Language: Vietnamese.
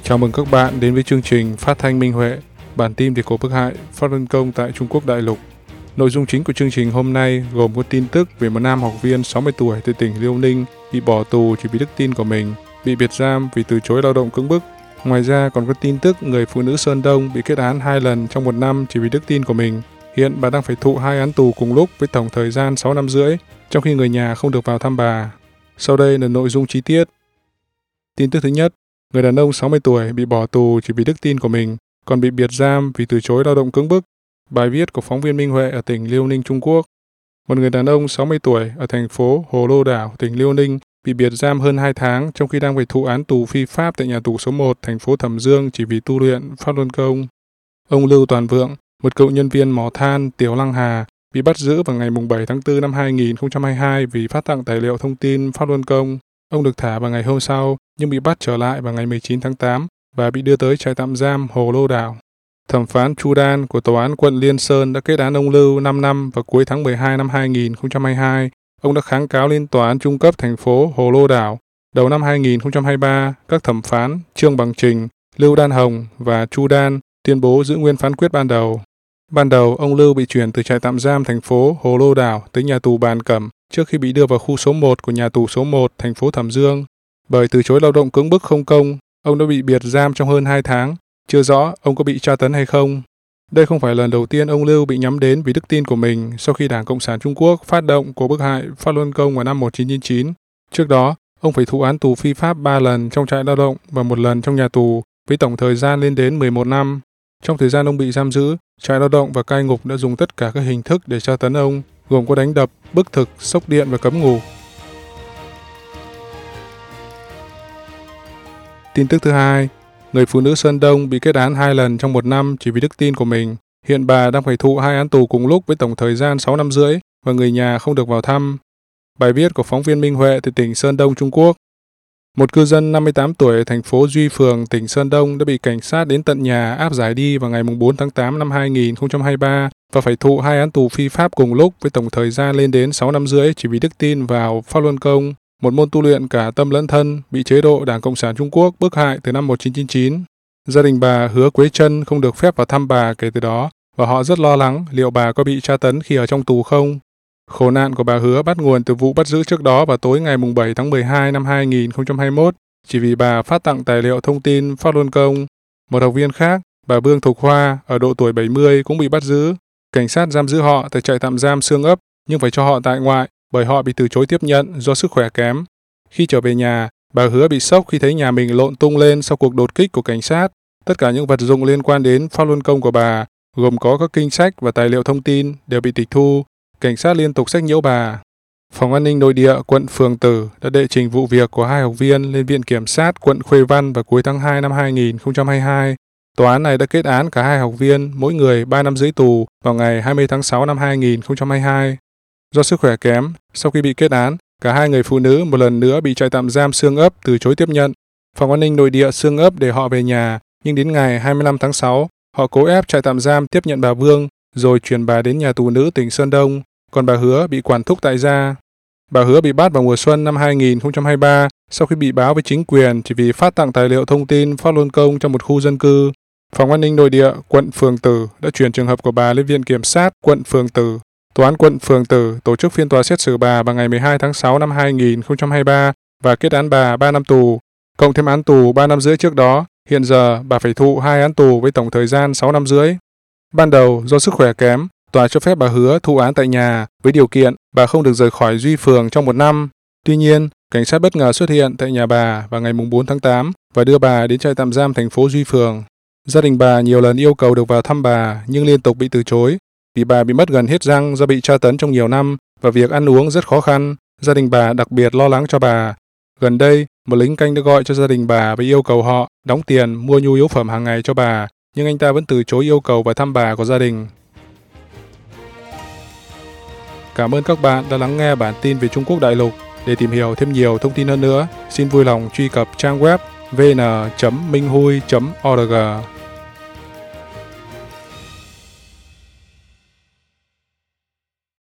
Chào mừng các bạn đến với chương trình Phát thanh Minh Huệ, bản tin về cuộc bức hại Pháp Luân Công tại Trung Quốc đại lục. Nội dung chính của chương trình hôm nay gồm có tin tức về một nam học viên 60 tuổi từ tỉnh Liêu Ninh bị bỏ tù chỉ vì đức tin của mình, bị biệt giam vì từ chối lao động cưỡng bức. Ngoài ra còn có tin tức người phụ nữ Sơn Đông bị kết án 2 lần trong 1 năm chỉ vì đức tin của mình. Hiện bà đang phải thụ 2 án tù cùng lúc với tổng thời gian 6 năm rưỡi, trong khi người nhà không được vào thăm bà. Sau đây là nội dung chi tiết. Tin tức thứ nhất. Người đàn ông 60 tuổi bị bỏ tù chỉ vì đức tin của mình, còn bị biệt giam vì từ chối lao động cưỡng bức. Bài viết của phóng viên Minh Huệ ở tỉnh Liêu Ninh, Trung Quốc. Một người đàn ông 60 tuổi ở thành phố Hồ Lô Đảo, tỉnh Liêu Ninh bị biệt giam hơn 2 tháng trong khi đang phải thụ án tù phi pháp tại nhà tù số 1 thành phố Thẩm Dương chỉ vì tu luyện Pháp Luân Công. Ông Lưu Toàn Vượng, một cựu nhân viên mỏ than Tiểu Lăng Hà, bị bắt giữ vào ngày 7 tháng 4 năm 2022 vì phát tặng tài liệu thông tin Pháp Luân Công. Ông được thả vào ngày hôm sau, nhưng bị bắt trở lại vào ngày 19 tháng 8 và bị đưa tới trại tạm giam Hồ Lô Đảo. Thẩm phán Chu Đan của Tòa án quận Liên Sơn đã kết án ông Lưu 5 năm vào cuối tháng 12 năm 2022. Ông đã kháng cáo lên Tòa án trung cấp thành phố Hồ Lô Đảo. Đầu năm 2023, các thẩm phán Trương Bằng Trình, Lưu Đan Hồng và Chu Đan tuyên bố giữ nguyên phán quyết ban đầu. Ban đầu, ông Lưu bị chuyển từ trại tạm giam thành phố Hồ Lô Đảo tới nhà tù Bàn Cẩm trước khi bị đưa vào khu số 1 của nhà tù số 1 thành phố Thẩm Dương. Bởi từ chối lao động cưỡng bức không công, ông đã bị biệt giam trong hơn 2 tháng. Chưa rõ ông có bị tra tấn hay không. Đây không phải lần đầu tiên ông Lưu bị nhắm đến vì đức tin của mình sau khi Đảng Cộng sản Trung Quốc phát động cuộc bức hại Pháp Luân Công vào năm 1999. Trước đó, ông phải thụ án tù phi pháp 3 lần trong trại lao động và 1 lần trong nhà tù, với tổng thời gian lên đến 11 năm. Trong thời gian ông bị giam giữ, trại lao động và cai ngục đã dùng tất cả các hình thức để tra tấn ông, gồm có đánh đập, bức thực, sốc điện và cấm ngủ. Tin tức thứ hai, người phụ nữ Sơn Đông bị kết án 2 lần trong 1 năm chỉ vì đức tin của mình. Hiện bà đang phải thụ 2 án tù cùng lúc với tổng thời gian 6 năm rưỡi và người nhà không được vào thăm. Bài viết của phóng viên Minh Huệ từ tỉnh Sơn Đông, Trung Quốc. Một cư dân 58 tuổi ở thành phố Duy Phường, tỉnh Sơn Đông đã bị cảnh sát đến tận nhà áp giải đi vào ngày 4 tháng 8 năm 2023 và phải thụ 2 án tù phi pháp cùng lúc với tổng thời gian lên đến 6 năm rưỡi chỉ vì đức tin vào Pháp Luân Công, một môn tu luyện cả tâm lẫn thân bị chế độ Đảng Cộng sản Trung Quốc bức hại từ năm 1999. Gia đình bà Hứa Quế Trân không được phép vào thăm bà kể từ đó và họ rất lo lắng liệu bà có bị tra tấn khi ở trong tù không. Khổ nạn của bà Hứa bắt nguồn từ vụ bắt giữ trước đó vào tối ngày 7 tháng 12 năm 2021 chỉ vì bà phát tặng tài liệu thông tin Pháp Luân Công. Một học viên khác, bà Vương Thục Hoa, ở độ tuổi 70 cũng bị bắt giữ. Cảnh sát giam giữ họ tại trại tạm giam Xương Ấp nhưng phải cho họ tại ngoại bởi họ bị từ chối tiếp nhận do sức khỏe kém. Khi trở về nhà, bà Hứa bị sốc khi thấy nhà mình lộn tung lên sau cuộc đột kích của cảnh sát. Tất cả những vật dụng liên quan đến Pháp Luân Công của bà, gồm có các kinh sách và tài liệu thông tin, đều bị tịch thu. Cảnh sát liên tục sách nhiễu bà. Phòng An ninh Nội địa quận Phường Tử đã đệ trình vụ việc của 2 học viên lên Viện Kiểm sát quận Khuê Văn vào cuối tháng 2 năm 2022. Tòa án này đã kết án cả 2 học viên, mỗi người 3 năm rưỡi tù vào ngày 20 tháng 6 năm 2022. Do sức khỏe kém, sau khi bị kết án, cả 2 người phụ nữ một lần nữa bị trại tạm giam Xương Ấp từ chối tiếp nhận. Phòng An ninh Nội địa Xương Ấp để họ về nhà, nhưng đến ngày 25 tháng 6, họ cố ép trại tạm giam tiếp nhận bà Vương, rồi chuyển bà đến nhà tù nữ tỉnh Sơn Đông, còn bà Hứa bị quản thúc tại gia. Bà Hứa bị bắt vào mùa xuân năm 2023 sau khi bị báo với chính quyền chỉ vì phát tặng tài liệu thông tin Pháp Luân Công trong một khu dân cư. Phòng An ninh Nội địa quận Phường Tử đã chuyển trường hợp của bà lên Viện Kiểm sát quận Phường Tử. Tòa án quận Phường Tử tổ chức phiên tòa xét xử bà vào ngày 12 tháng 6 năm 2023 và kết án bà 3 năm tù, cộng thêm án tù 3 năm rưỡi trước đó. Hiện giờ bà phải thụ 2 án tù với tổng thời gian 6 năm rưỡi. Ban đầu do sức khỏe kém, tòa cho phép bà Hứa thụ án tại nhà với điều kiện bà không được rời khỏi Duy Phường trong 1 năm. Tuy nhiên, cảnh sát bất ngờ xuất hiện tại nhà bà vào ngày 4 tháng 8 và đưa bà đến trại tạm giam thành phố Duy Phường. Gia đình bà nhiều lần yêu cầu được vào thăm bà nhưng liên tục bị từ chối. Vì bà bị mất gần hết răng do bị tra tấn trong nhiều năm và việc ăn uống rất khó khăn, gia đình bà đặc biệt lo lắng cho bà. Gần đây, một lính canh đã gọi cho gia đình bà và yêu cầu họ đóng tiền mua nhu yếu phẩm hàng ngày cho bà, nhưng anh ta vẫn từ chối yêu cầu và thăm bà của gia đình. Cảm ơn các bạn đã lắng nghe bản tin về Trung Quốc đại lục. Để tìm hiểu thêm nhiều thông tin hơn nữa, xin vui lòng truy cập trang web vn.minhui.org.